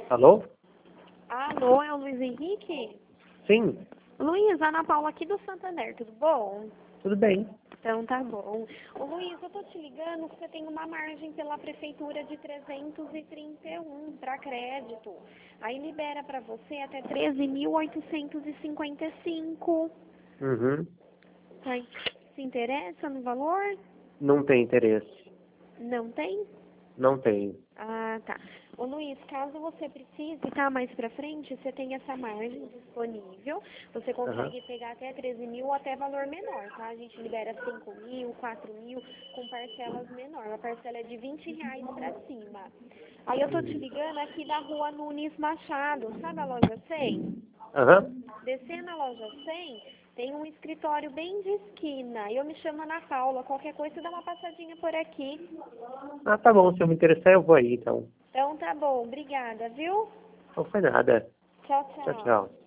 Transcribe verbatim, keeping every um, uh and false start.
Alô? Alô, é o Luiz Henrique? Sim, Luiz, Ana Paula aqui do Santander, tudo bom? tudo bem. Então tá bom. Ô Luiz, eu tô te ligando que você tem uma margem pela prefeitura de trezentos e trinta e um para crédito. Aí libera para você até treze mil oitocentos e cinquenta e cinco. Uhum. Aí, se interessa no valor? Não tem interesse. Não tem? Não tem. Ah, tá. Ô Luiz, caso você precise, tá, mais pra frente, você tem essa margem disponível. Você Aham. consegue pegar até treze mil ou até valor menor, tá? A gente libera cinco mil, quatro mil, com parcelas menor. A parcela é de vinte reais pra cima. Aí eu tô te ligando aqui da rua Nunes Machado, sabe a loja cem? Aham. Descendo a loja cem, tem um escritório bem de esquina. Eu me chamo Ana Paula. Qualquer coisa, dá uma passadinha por aqui. Ah, tá bom. Se eu me interessar, eu vou aí, então. Então tá bom. Obrigada, viu? Não foi nada. Tchau, Tchau, tchau. tchau.